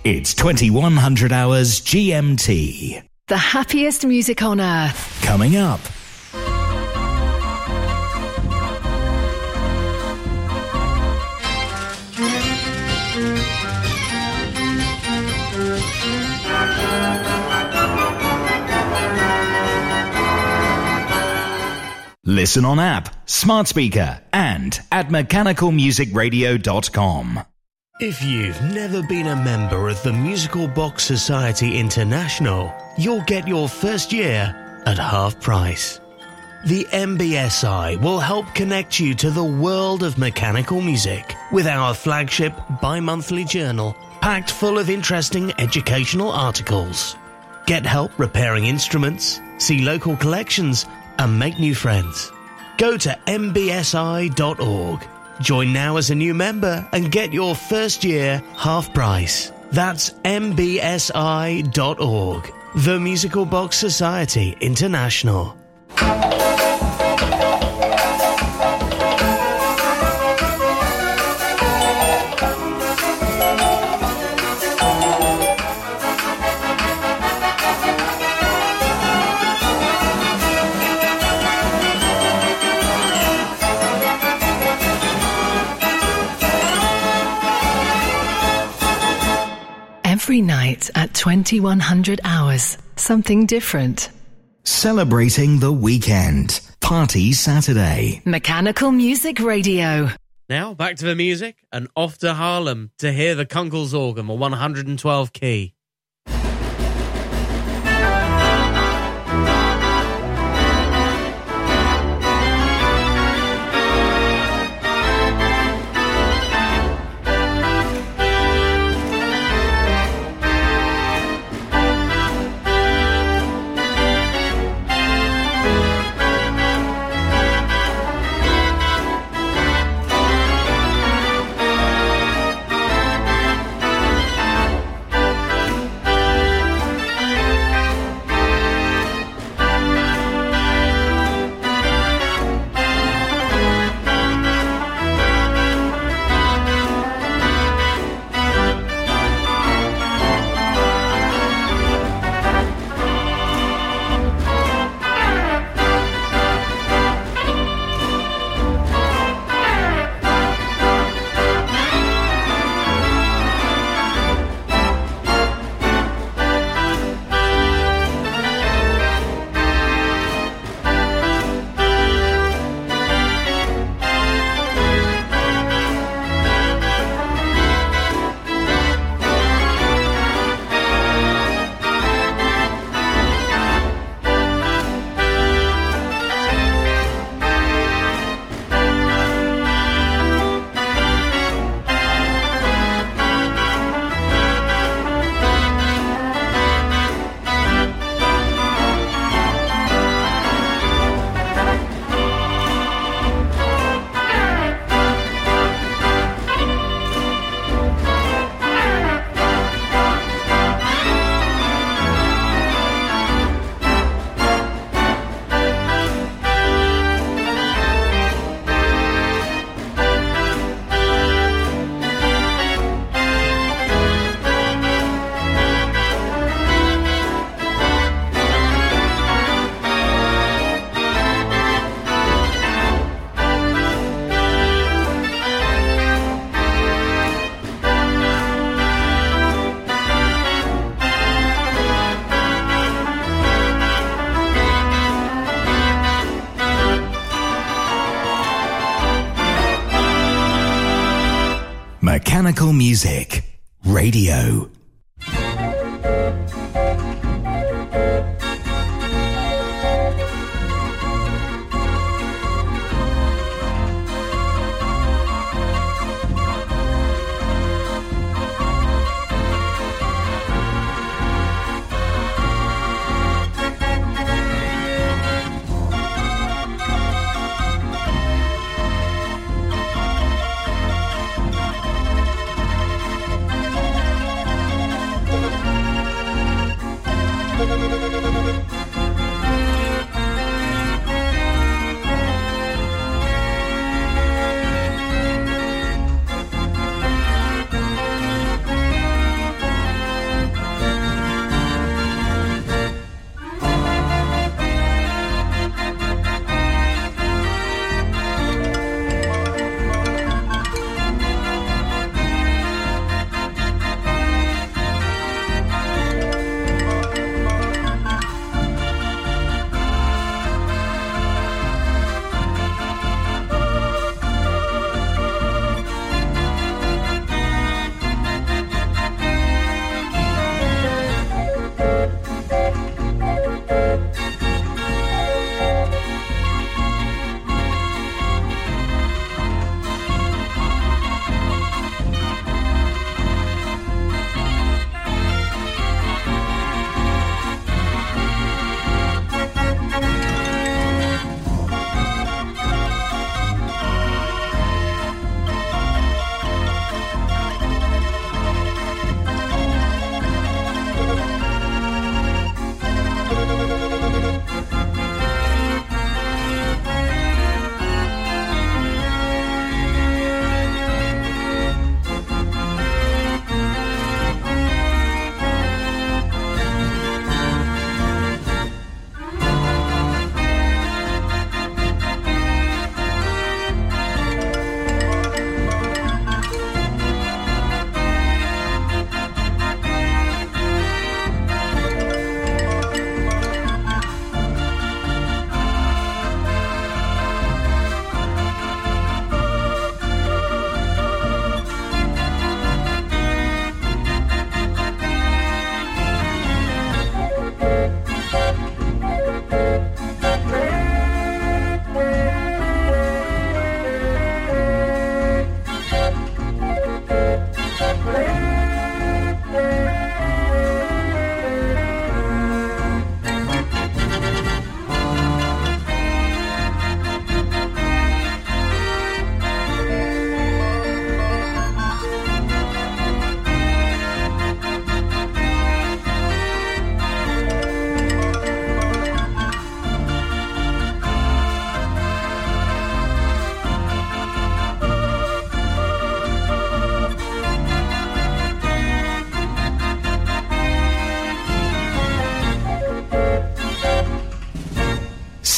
It's 2100 hours GMT. The happiest music on earth. Coming up. Listen on app, smart speaker, and at mechanicalmusicradio.com. If you've never been a member of the Musical Box Society International, you'll get your first year at half price. The MBSI will help connect you to the world of mechanical music with our flagship bi-monthly journal packed full of interesting educational articles. Get help repairing instruments, see local collections, and make new friends. Go to mbsi.org. Join now as a new member and get your first year half price. That's mbsi.org. The Musical Box Society International. Every night at 2100 hours, something different. Celebrating the weekend. Party Saturday. Mechanical Music Radio. Now, back to the music and off to Harlem to hear the Kunkel's organ, a 112 key. Mechanical Music Radio.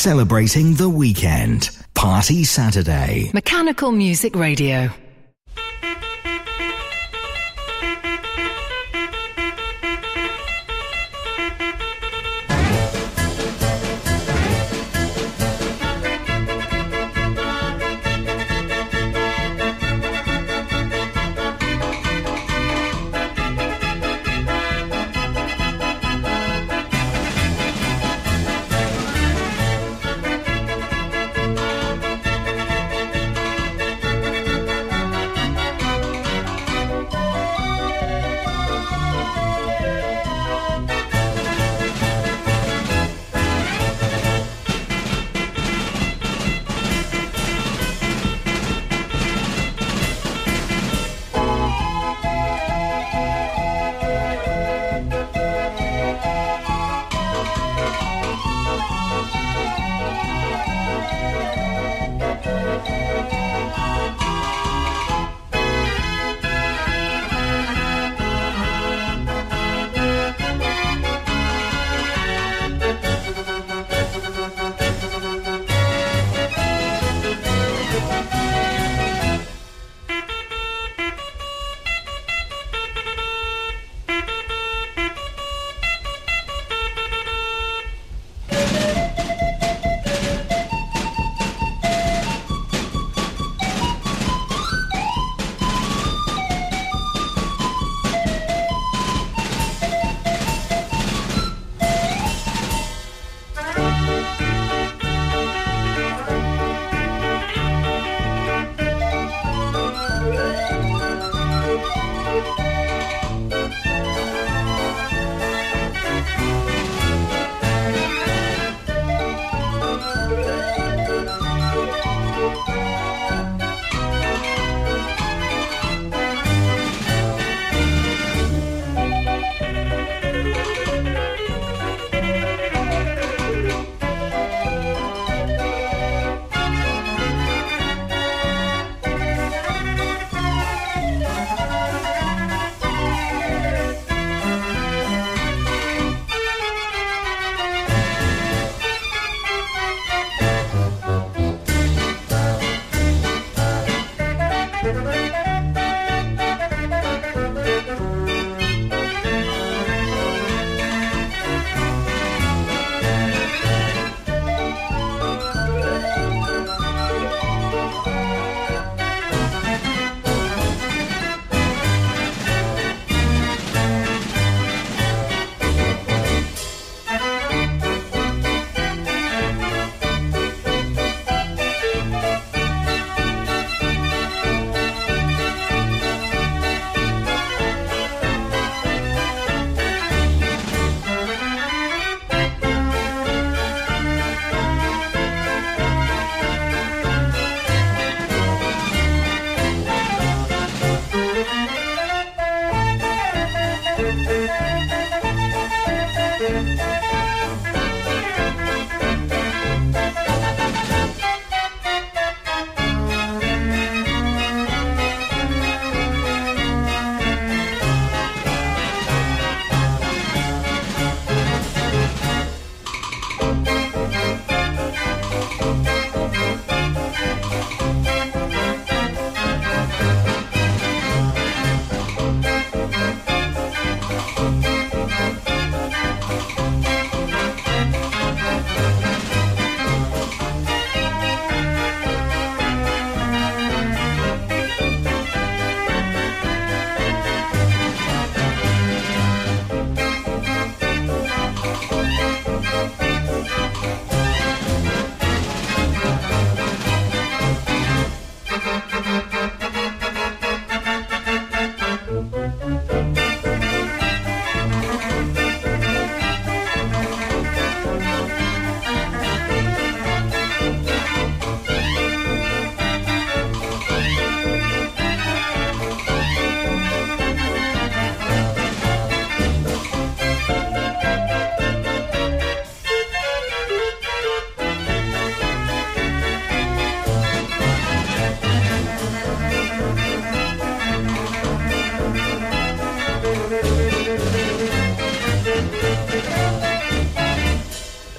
Celebrating the weekend. Party Saturday. Mechanical Music Radio.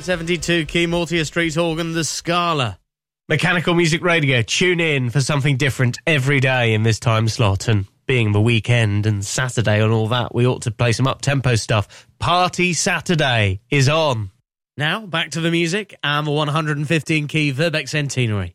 72 key Mortier Street organ, the Scala. Mechanical Music Radio, tune in for something different every day in this time slot, and being the weekend and Saturday and all that, we ought to play some up-tempo stuff. Party Saturday is on. Now, back to the music and the 115 key Verbeeck Centenary.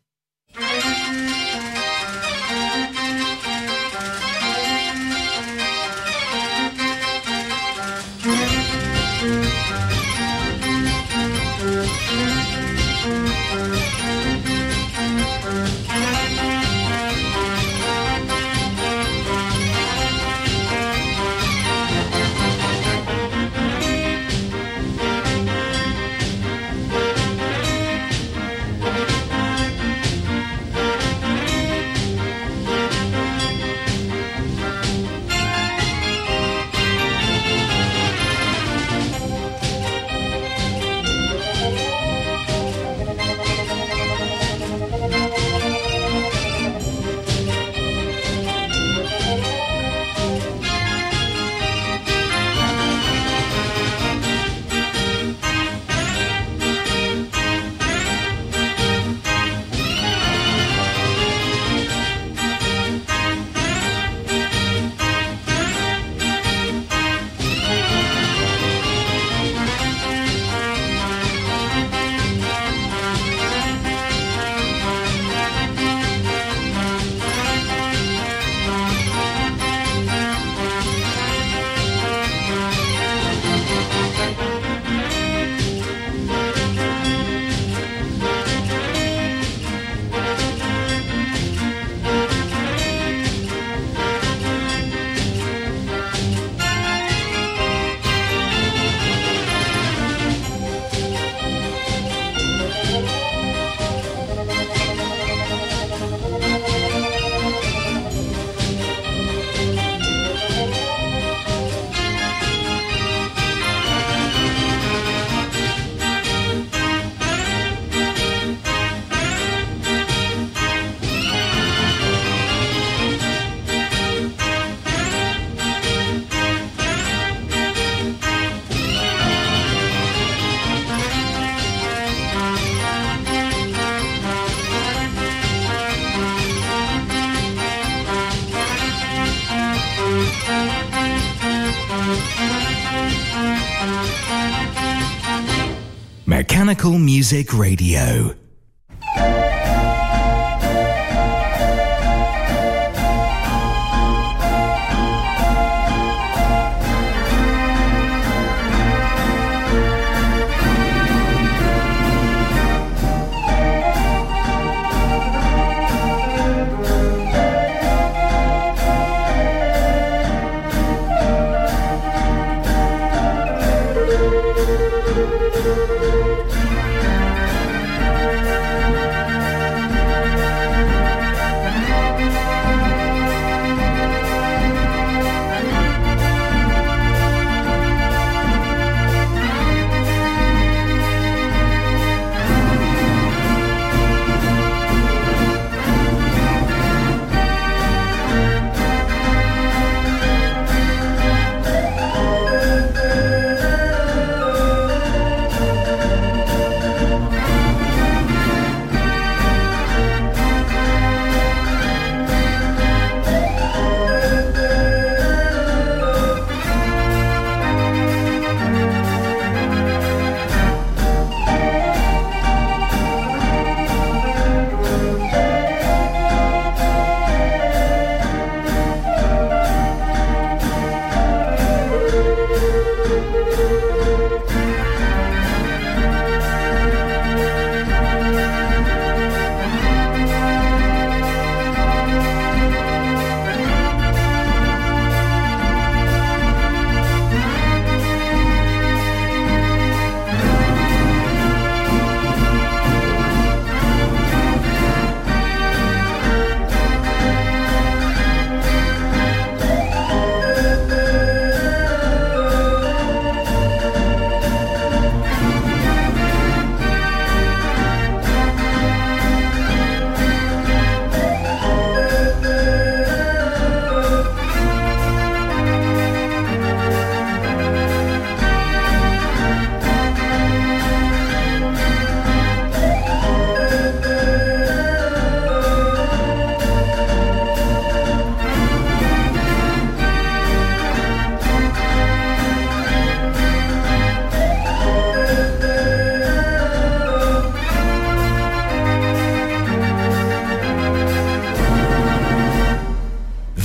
Mechanical Music Radio.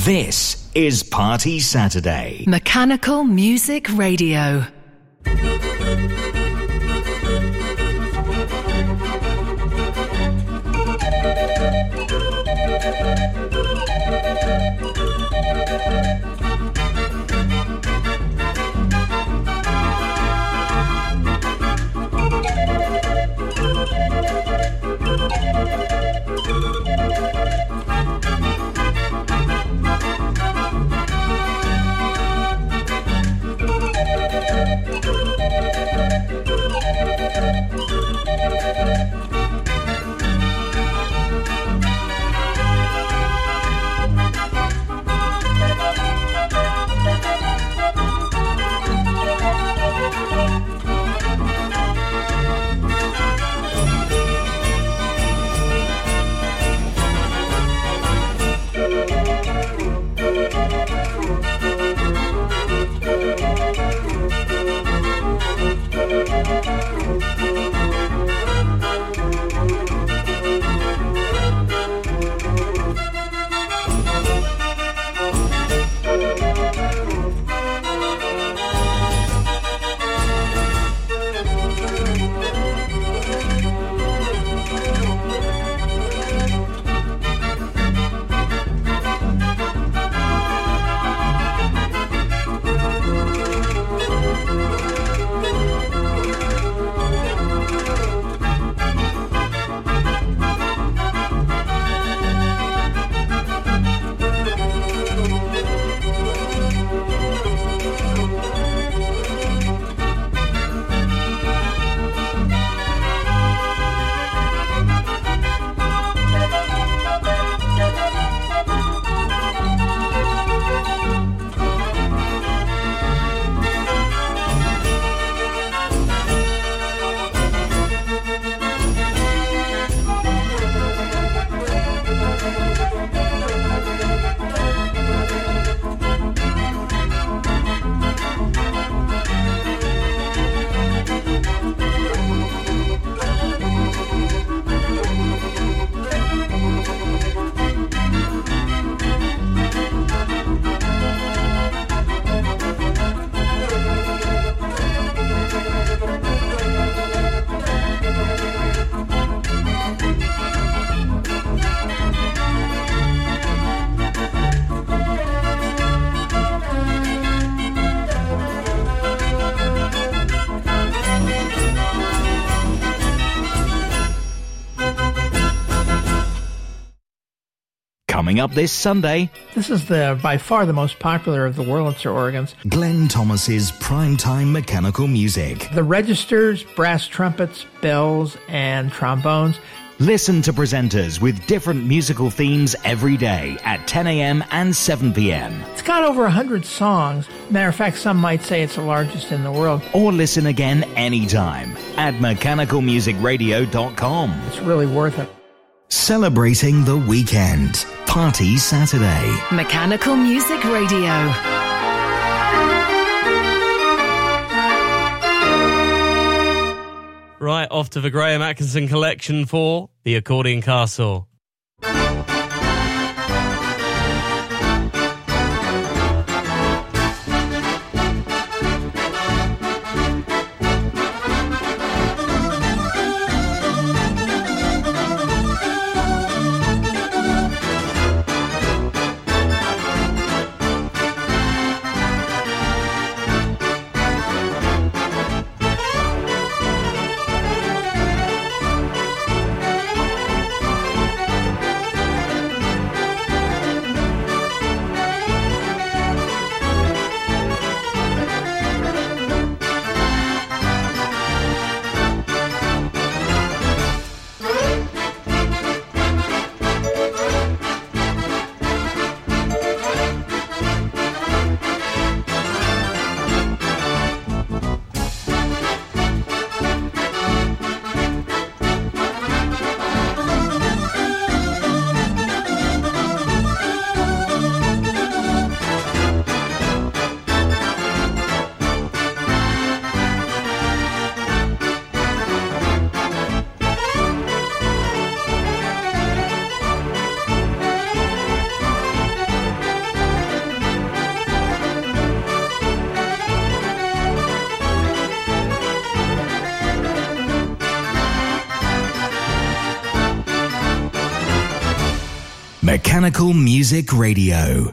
This is Party Saturday. Mechanical Music Radio. Coming up this Sunday, this is by far the most popular of the Wurlitzer organs. Glenn Thomas's primetime mechanical music. The registers, brass trumpets, bells, and trombones. Listen to presenters with different musical themes every day at 10 a.m. and 7 p.m. It's got over 100 songs. Matter of fact, some might say it's the largest in the world. Or listen again anytime at mechanicalmusicradio.com. It's really worth it. Celebrating the weekend. Party Saturday. Mechanical Music Radio. Right, off to the Graham Atkinson collection for The Accordion Castle. Mechanical Music Radio.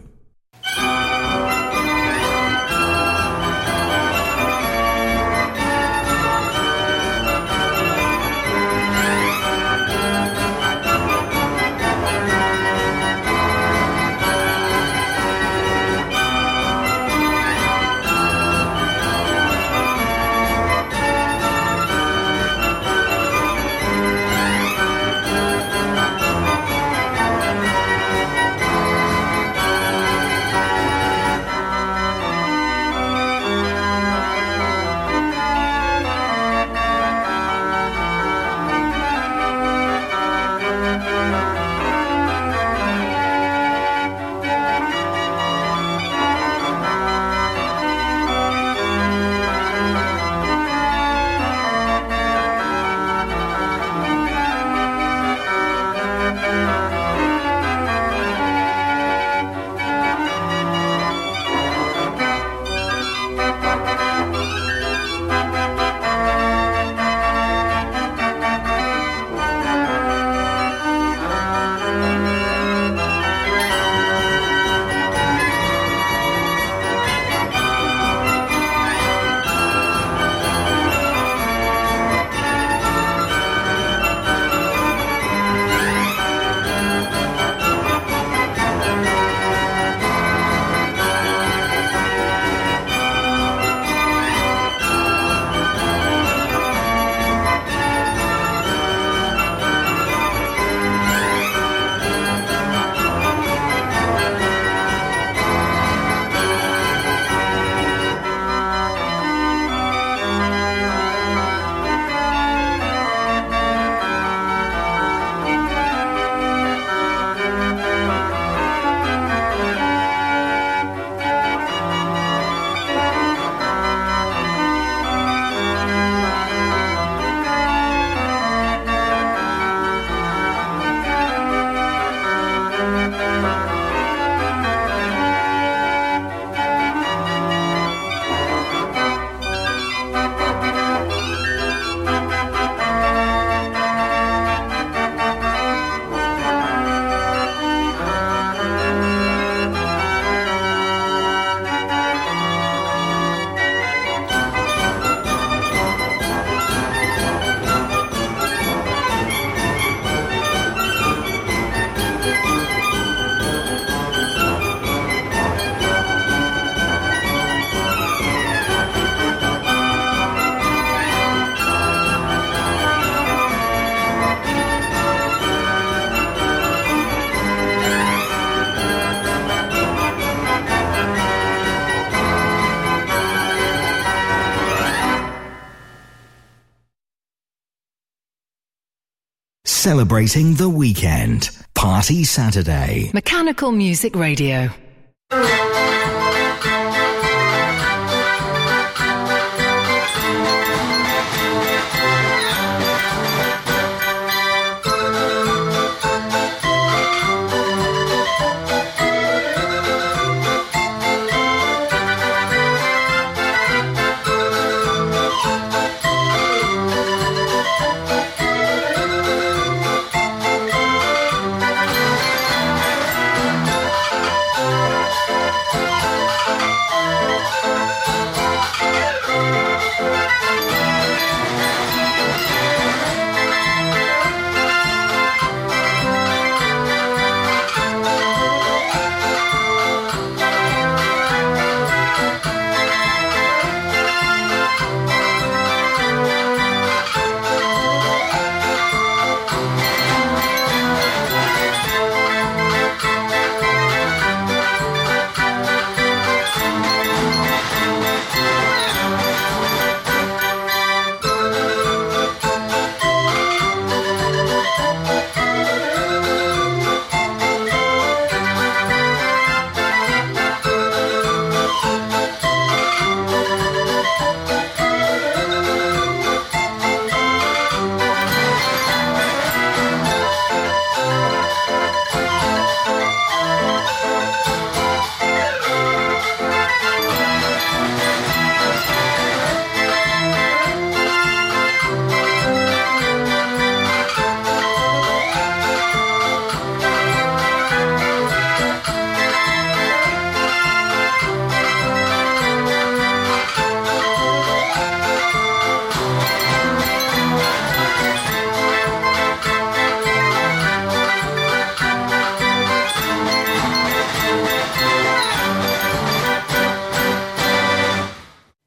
Celebrating the weekend. Party Saturday. Mechanical Music Radio.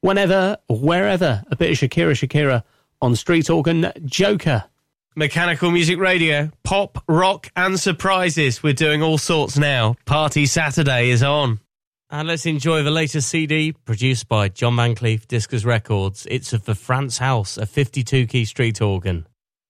Whenever, wherever, a bit of Shakira on Street Organ Joker. Mechanical Music Radio, pop, rock and surprises. We're doing all sorts now. Party Saturday is on. And let's enjoy the latest CD produced by John Van Cleef, Discus Records. It's of the France House, a 52-key street organ.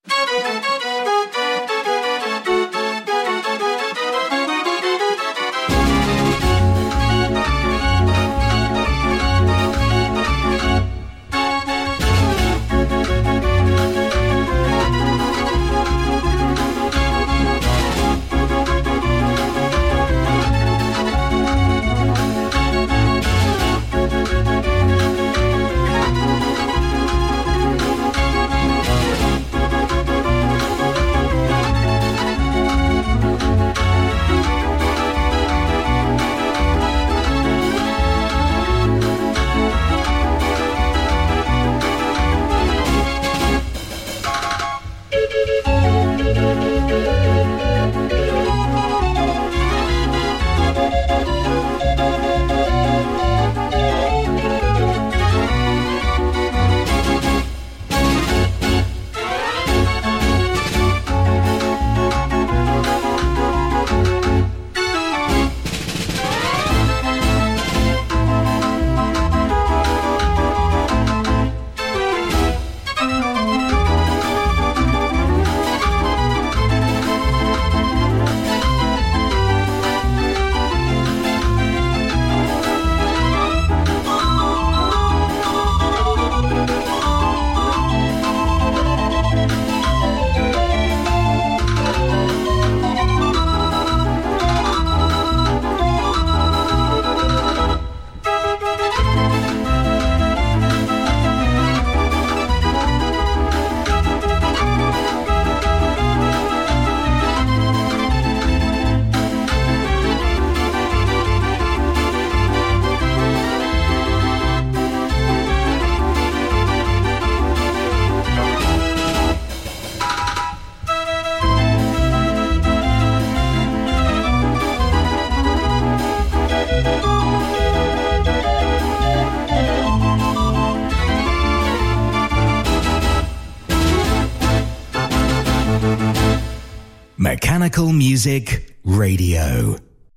Mechanical Music Radio.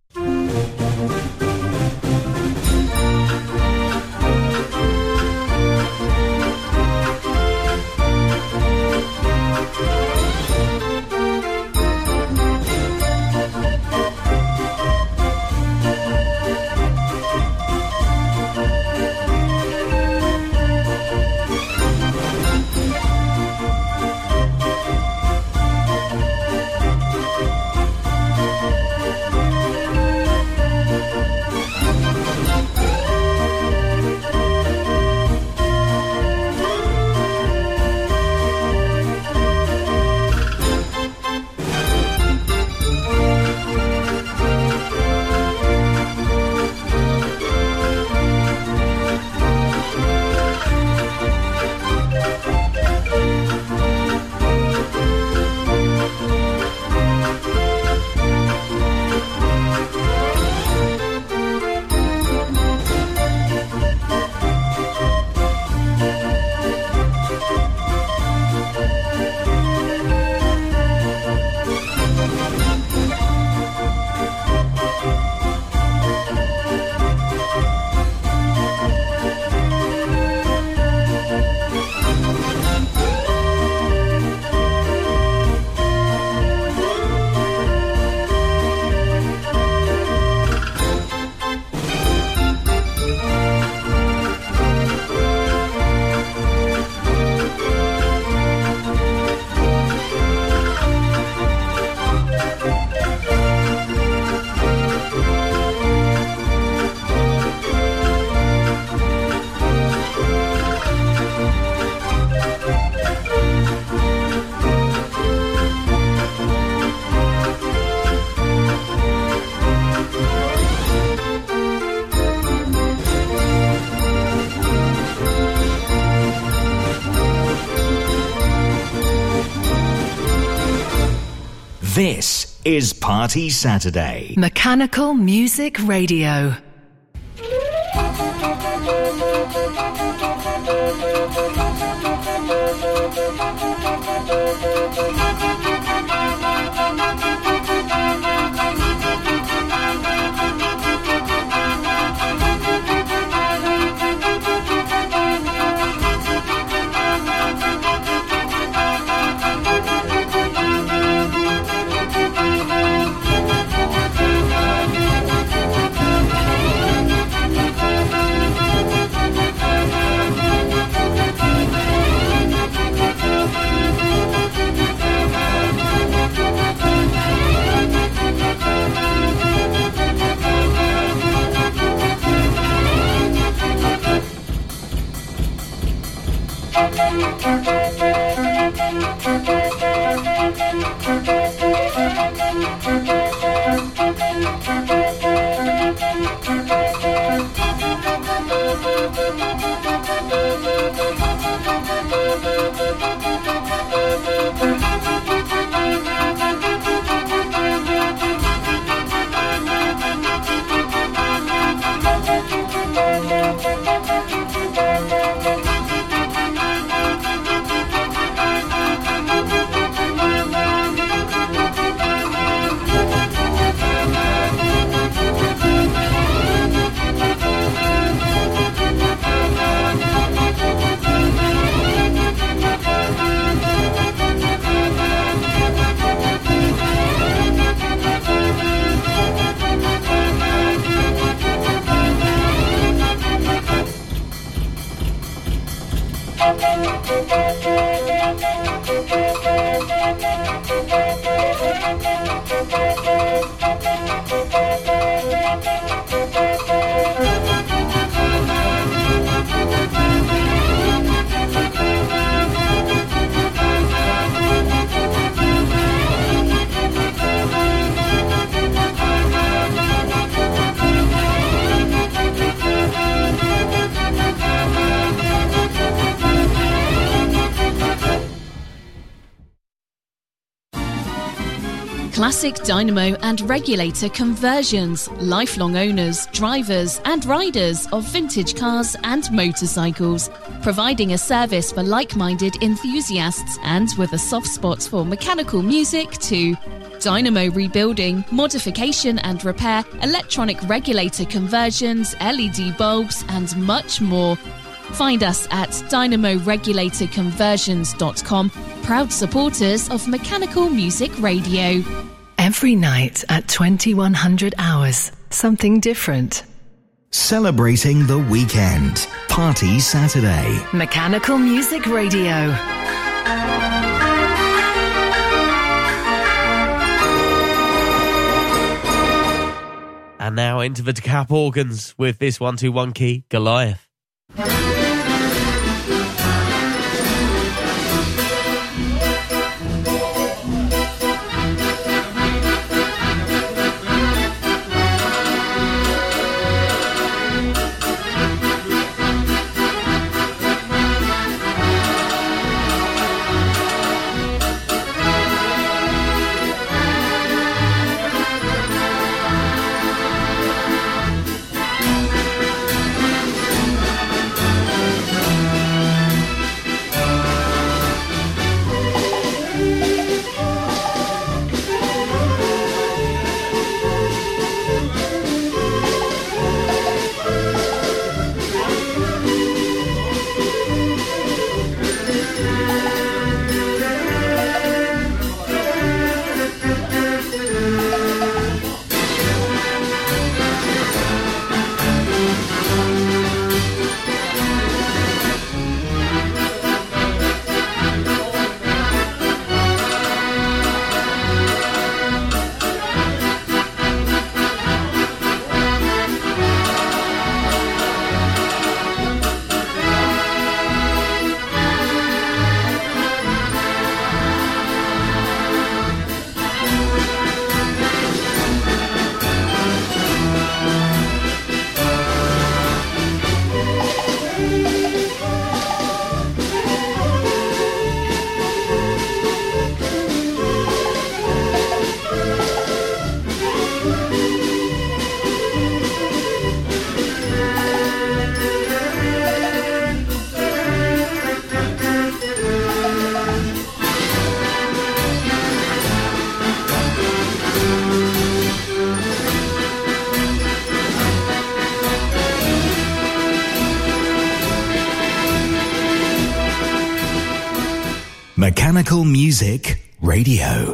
This is Party Saturday. Mechanical Music Radio. Classic dynamo and regulator conversions, lifelong owners, drivers and riders of vintage cars and motorcycles, providing a service for like-minded enthusiasts and with a soft spot for mechanical music too. Dynamo rebuilding, modification and repair, electronic regulator conversions, LED bulbs and much more. Find us at dynamoregulatorconversions.com, proud supporters of Mechanical Music Radio. Every night at 2100 hours, something different. Celebrating the weekend. Party Saturday. Mechanical Music Radio. And now into the DeKalb organs with this 1-2-1 key, Goliath. Mechanical Music Radio.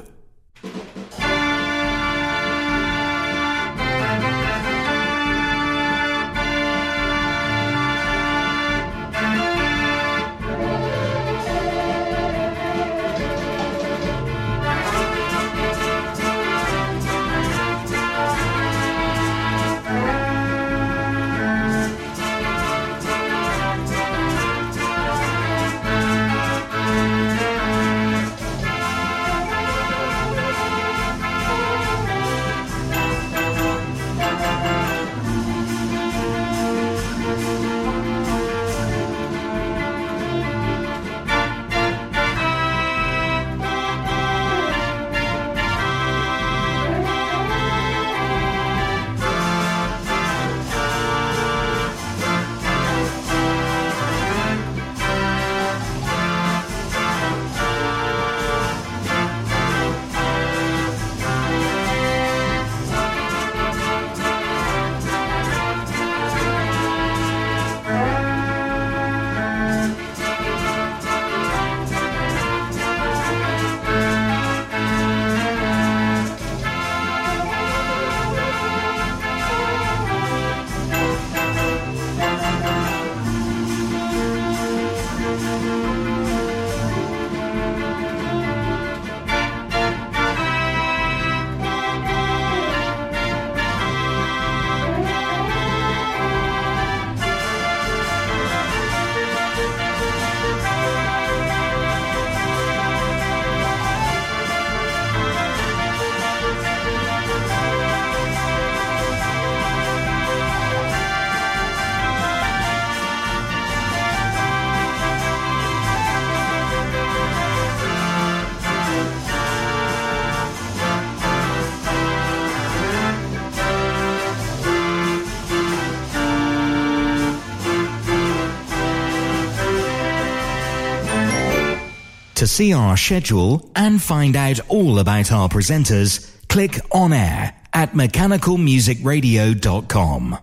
To see our schedule and find out all about our presenters, click On Air at mechanicalmusicradio.com.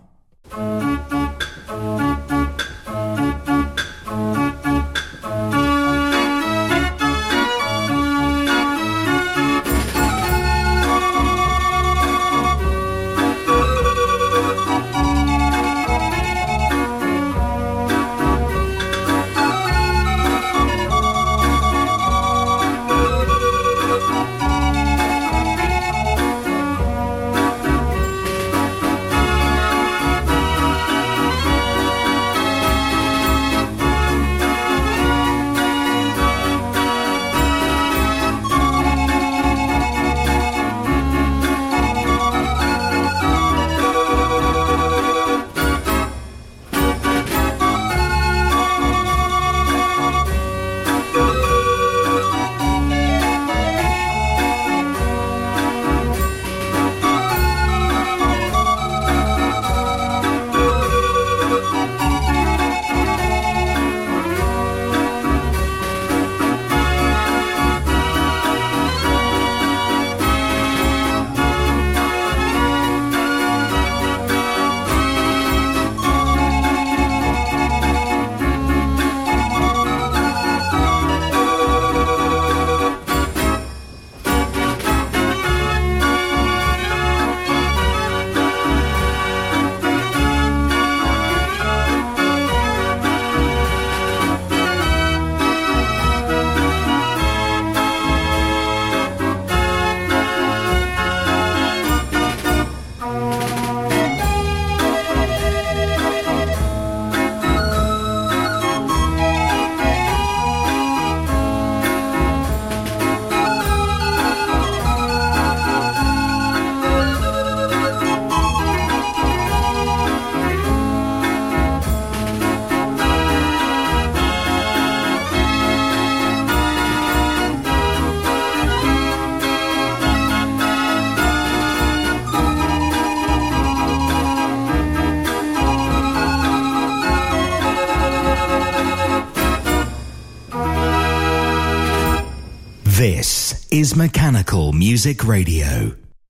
This is Mechanical Music Radio.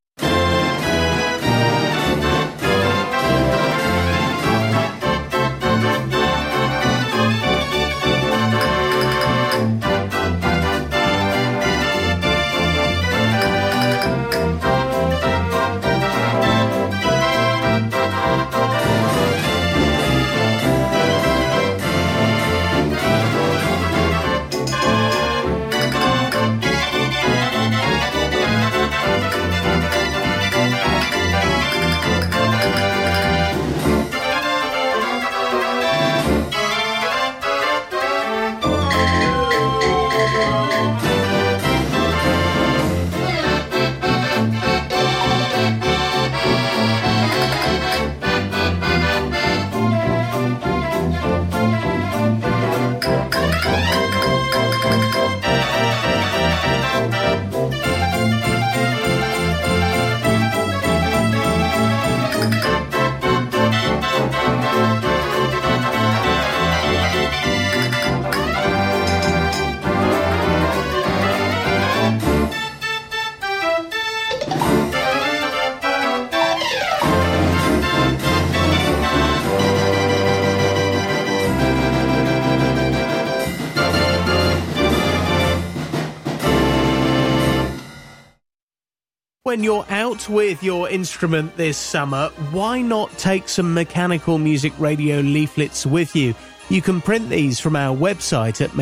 When you're out with your instrument this summer, why not take some Mechanical Music Radio leaflets with you? You can print these from our website at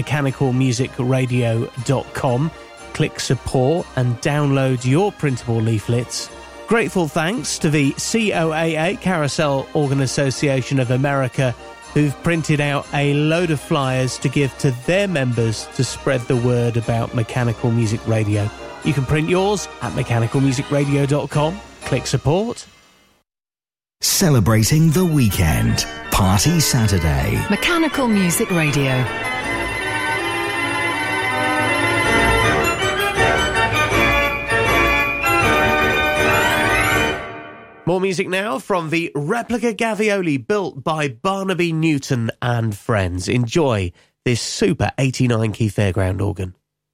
mechanicalmusicradio.com. Click support and download your printable leaflets. Grateful thanks to the COAA, Carousel Organ Association of America, who've printed out a load of flyers to give to their members to spread the word about Mechanical Music Radio. You can print yours at mechanicalmusicradio.com. Click support. Celebrating the weekend. Party Saturday. Mechanical Music Radio. More music now from the replica Gavioli built by Barnaby Newton and friends. Enjoy this super 89 key fairground organ.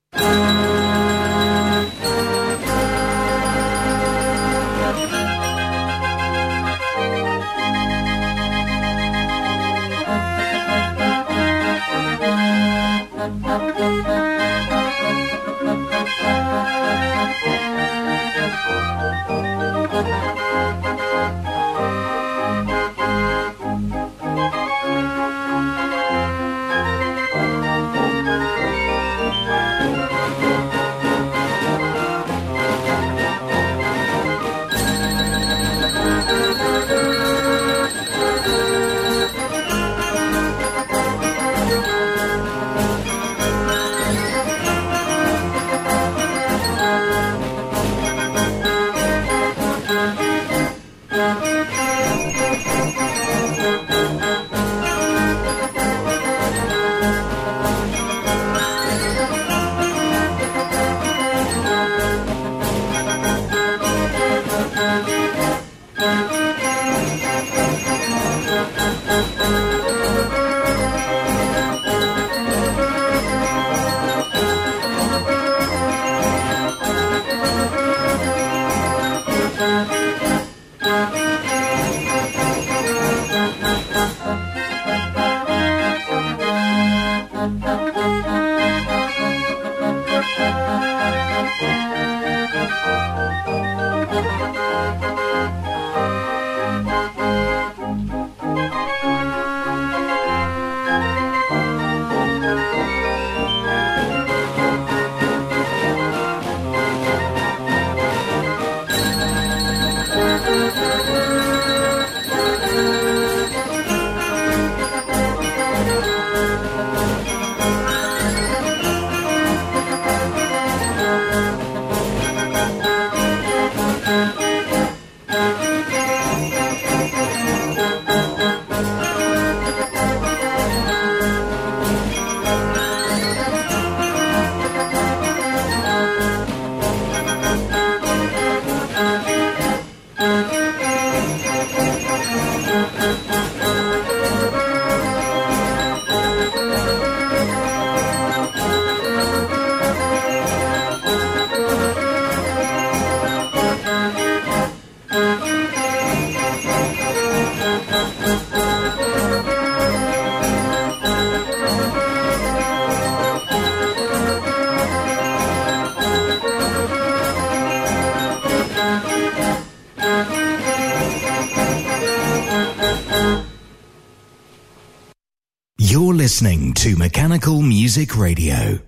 You're listening to Mechanical Music Radio.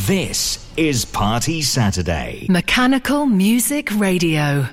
This is Party Saturday. Mechanical Music Radio.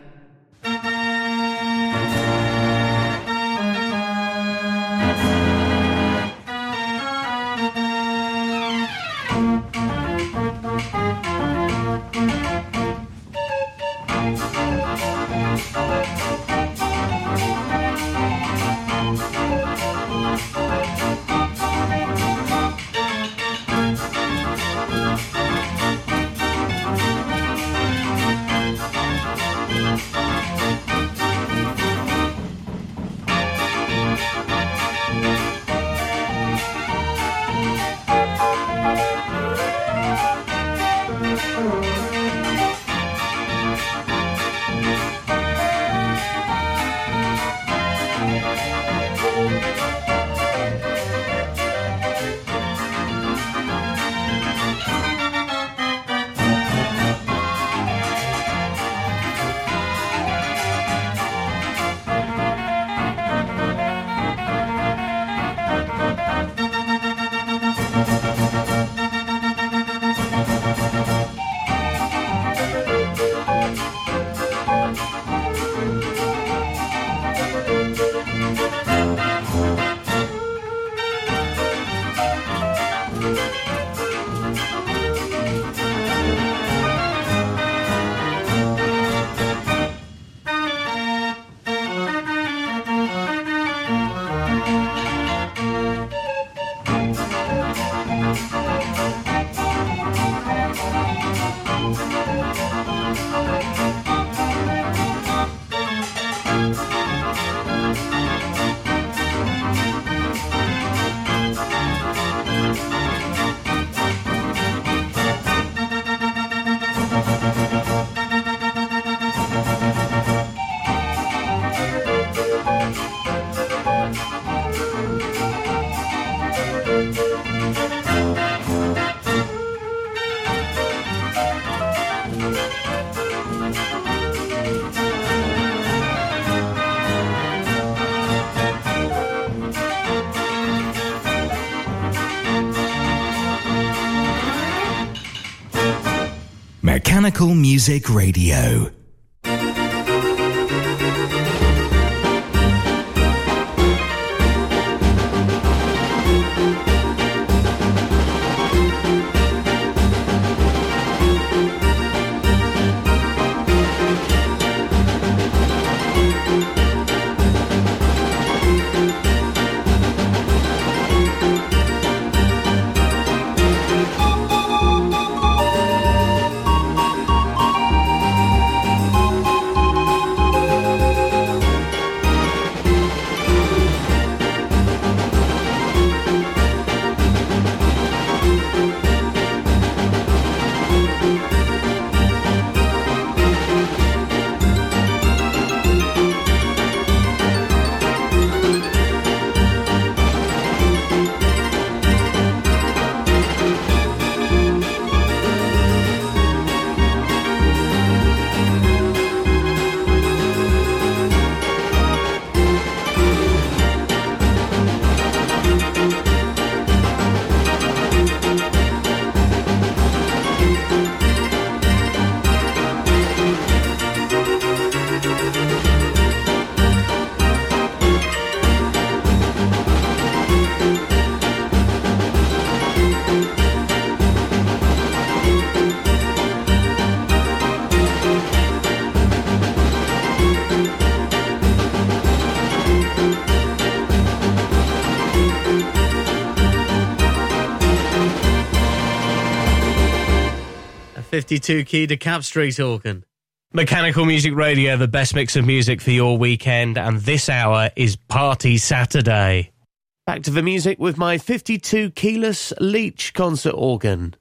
Mechanical Music Radio. A 52-key DeKalb Street organ. Mechanical Music Radio, the best mix of music for your weekend, and this hour is Party Saturday. Back to the music with my 52 keyless Leach concert organ.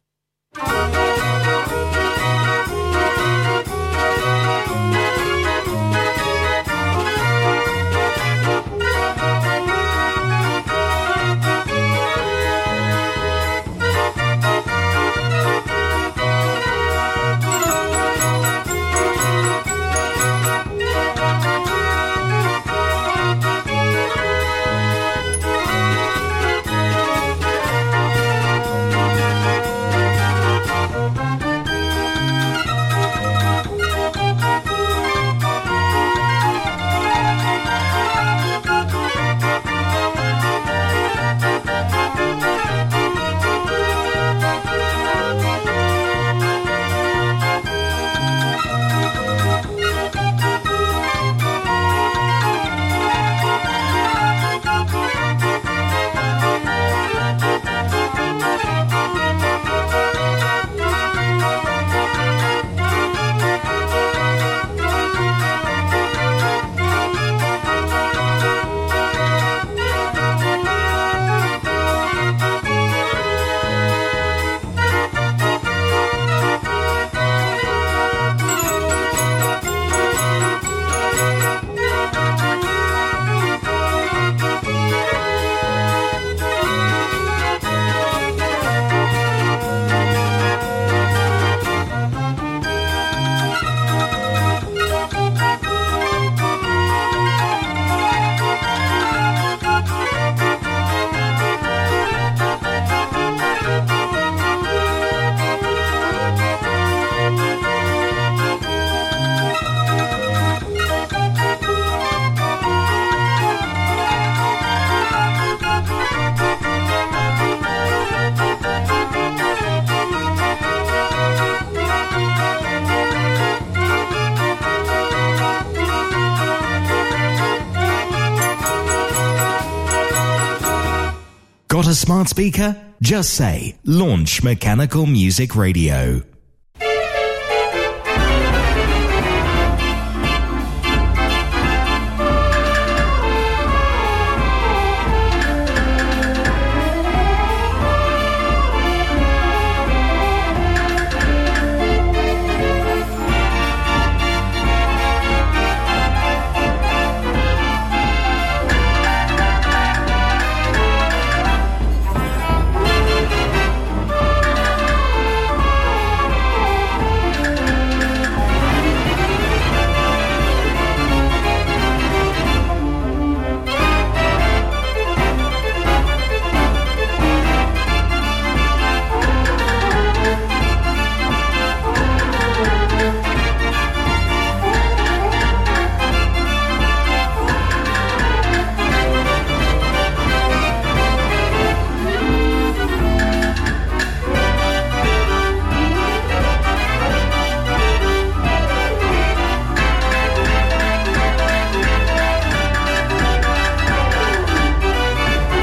Got a smart speaker? Just say, Launch Mechanical Music Radio.